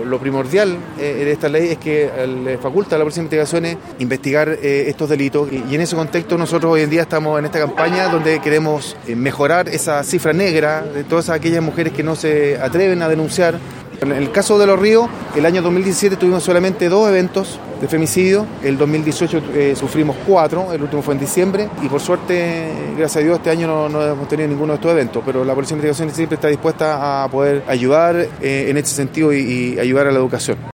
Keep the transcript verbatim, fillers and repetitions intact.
lo primordial eh, de esta ley es que le faculta a la Policía de Investigaciones investigar eh, estos delitos y, y en ese contexto nosotros hoy en día estamos en esta campaña donde queremos eh, mejorar esa cifra negra de todas aquellas mujeres que no se atreven a denunciar. En el caso de Los Ríos, el año dos mil diecisiete tuvimos solamente dos eventos de femicidio, el dos mil dieciocho eh, sufrimos cuatro, el último fue en diciembre y por suerte, gracias a Dios, este año no, no hemos tenido ninguno de estos eventos, pero la Policía de Investigaciones siempre está dispuesta a poder ayudar eh, en ese sentido y, y ayudar a la educación.